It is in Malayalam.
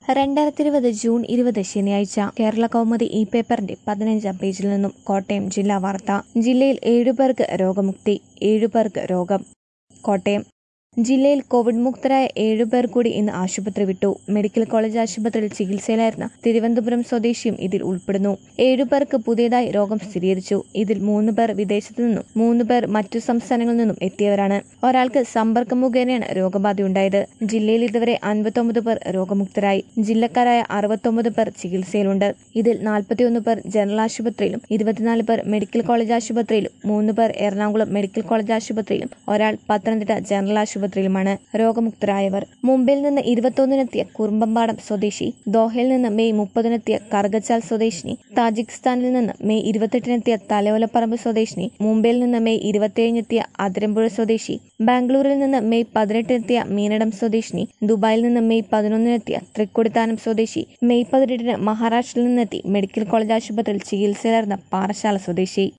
2020 ജൂൺ 20 ശനിയാഴ്ച കേരള കൗമുദി ഈ പേപ്പറിന്റെ 15-ാം പേജിൽ നിന്നും കോട്ടയം ജില്ലാ വാർത്ത. ജില്ലയിൽ 7 പേർക്ക് രോഗമുക്തി, 7 പേർക്ക് രോഗം. കോട്ടയം ജില്ലയിൽ കോവിഡ് മുക്തരായ 7 പേർ കൂടി ഇന്ന് ആശുപത്രി വിട്ടു. മെഡിക്കൽ കോളേജ് ആശുപത്രിയിൽ ചികിത്സയിലായിരുന്ന തിരുവനന്തപുരം സ്വദേശിയും ഇതിൽ ഉൾപ്പെടുന്നു. 7 പേർക്ക് പുതിയതായി രോഗം സ്ഥിരീകരിച്ചു. ഇതിൽ 3 പേർ വിദേശത്തു നിന്നും 3 പേർ മറ്റു സംസ്ഥാനങ്ങളിൽ നിന്നും എത്തിയവരാണ്. ഒരാൾക്ക് സമ്പർക്കം മുഖേനയാണ് രോഗബാധയുണ്ടായത്. ജില്ലയിൽ ഇതുവരെ 59 പേർ രോഗമുക്തരായി. ജില്ലക്കാരായ 69 പേർ ചികിത്സയിലുണ്ട്. ഇതിൽ 41 പേർ ജനറൽ ആശുപത്രിയിലും 24 പേർ മെഡിക്കൽ കോളേജ് ആശുപത്രിയിലും 3 പേർ എറണാകുളം മെഡിക്കൽ കോളേജ് ആശുപത്രിയിലും ഒരാൾ പത്തനംതിട്ട ജനറൽ ആശുപത്രിയിലുമാണ് രോഗമുക്തരായവർ. മുംബൈയിൽ നിന്ന് 21-നെത്തിയ കുറുമ്പമ്പാടം സ്വദേശി, ദോഹയിൽ നിന്ന് മെയ് 30-നെത്തിയ കറുകച്ചാൽ സ്വദേശിനി, താജിക്കിസ്ഥാനിൽ നിന്ന് മെയ് 28-നെത്തിയ തലയോലപ്പറമ്പ് സ്വദേശിനി, മുംബൈയിൽ നിന്ന് മെയ് 27-നെത്തിയ അതിരമ്പുഴ സ്വദേശി, ബാംഗ്ലൂരിൽ നിന്ന് മെയ് 18-നെത്തിയ മീനടം സ്വദേശിനി, ദുബായിൽ നിന്ന് മെയ് 11-നെത്തിയ തൃക്കൊടിത്താനം സ്വദേശി, മെയ് 18-ന് മഹാരാഷ്ട്രയിൽ നിന്നെത്തി മെഡിക്കൽ കോളേജ് ആശുപത്രിയിൽ ചികിത്സയിലായിരുന്ന പാറശാല സ്വദേശി.